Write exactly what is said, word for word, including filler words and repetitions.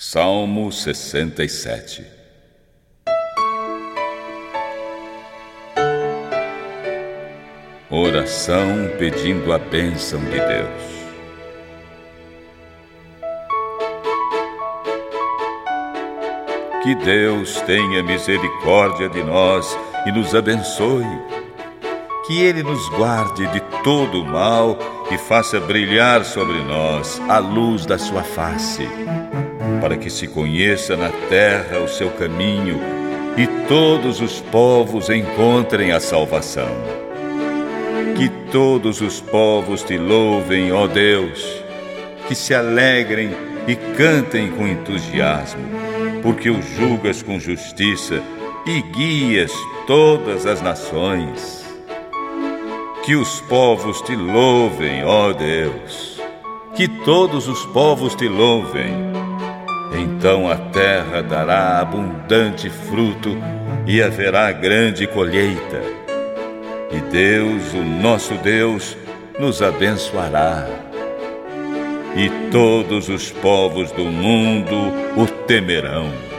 Salmo sessenta e sete. Oração pedindo a bênção de Deus. Que Deus tenha misericórdia de nós e nos abençoe. Que Ele nos guarde de todo o mal e faça brilhar sobre nós a luz da sua face, para que se conheça na terra o seu caminho e todos os povos encontrem a salvação. Que todos os povos te louvem, ó Deus, que se alegrem e cantem com entusiasmo, porque os julgas com justiça e guias todas as nações. Que os povos te louvem, ó Deus, que todos os povos te louvem. Então a terra dará abundante fruto e haverá grande colheita. E Deus, o nosso Deus, nos abençoará. E todos os povos do mundo o temerão.